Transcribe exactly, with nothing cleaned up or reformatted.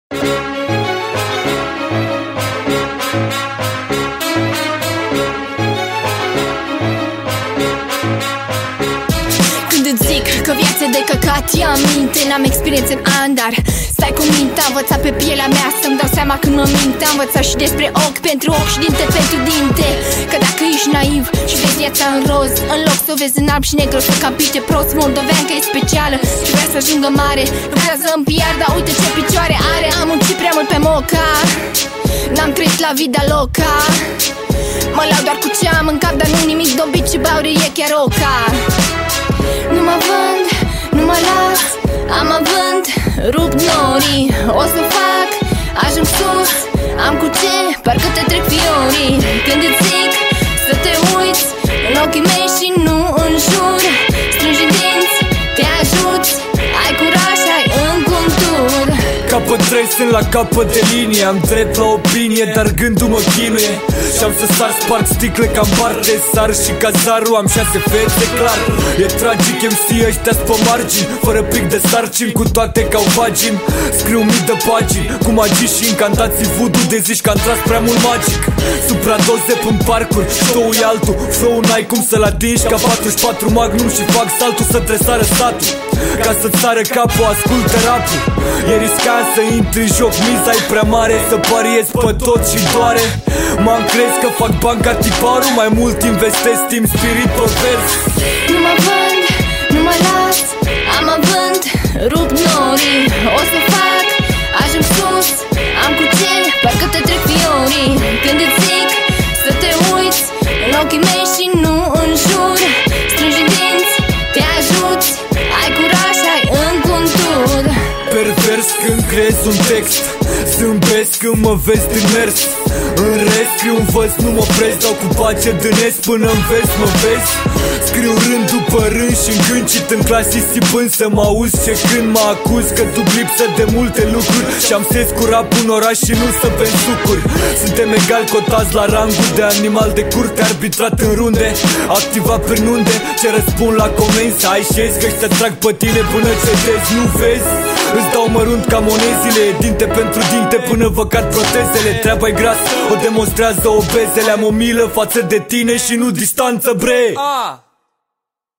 Când îți zic că viața de căcat ia minte, n-am experiență în an, dar stai cu mintea, învățat pe pielea mea să-mi dau seama când mă mint. Am învățat și despre ochi pentru ochi și dinte pentru dinte. Că dacă ești naiv și vezi viața în roz, în loc să o vezi în alb și negru, să capite prost. Moldovean că e specială și vrea să ajungă mare, lucrează în P R, dar uite ce picioare are. Am muncit prea mult pe moca, n-am trăit la vida loca. Mă lau doar cu ce am în cap, dar nu nimic dobit și bauri e chiar oca. Nu mă vând, nu mă las, am avânt, rup norii. O să fac, ajung sus, am cu ce, parcă te trec fiorii. Când îți zic să te uiți în ochii mei și nu în jur, strângi dinți, te ajut, ai curaj, ai în contur. Capăt trei, sunt la capăt de linie, am drept la opinie, dar gândul mă chinuie. Și-am să sar, sparg sticle ca-n bar de sar și cazarul, am șase fețe clar. E tragic, M C ăștia-s pe margini, fără pic de sarcini, cu toate ca-o vagin. Scriu mii de pagini, cu magii și incantații voodoo, de zici că am tras prea mult magic. Supradoze în parcuri, show-ul e altul, flow-ul n-ai cum să-l atingi, ca patruzeci și patru Magnum și fac saltul să tresară satul. Ca să-ți sară capul, ascultă rapul. E riscant să intri în joc, miza e prea mare, să pariezi pe tot și doare. M-am crezut că fac bani ca tiparul, mai mult investesc timp, spirit pe vers. Nu mă vând, nu mă las, am avânt, rup norii. O să fac, ajung sus, am cu ce, parcă te trec fiorii. Când îți zic să te uiți în ochii mei și nu în jur, strângi dinți, te ajut, ai curaj, ai în contur. Pervers când creez un text, zâmbesc când mă vezi din mers. În rest scriu un văz, nu mă opresc, dau cu pace dânesc până în vest, mă vezi? Scriu rând după rând și îngâncit în clasisipând să mă auzi ce când mă acuz că duc lipsă de multe lucruri și am ses cu rap un oraș și nu să beți sucuri. Suntem egal cotați la rangul de animal de curte, arbitrat în runde, activat prin unde, ce răspund la comenzi, să ai șezi că ăștia trag pe tine până cedezi, nu vezi? Îți dau mărunt ca monezile, dinte pentru dinte până vă cad protezele. Treaba-i gras, o demonstrează obezele, am o milă față de tine și nu distanță, bre. Ah.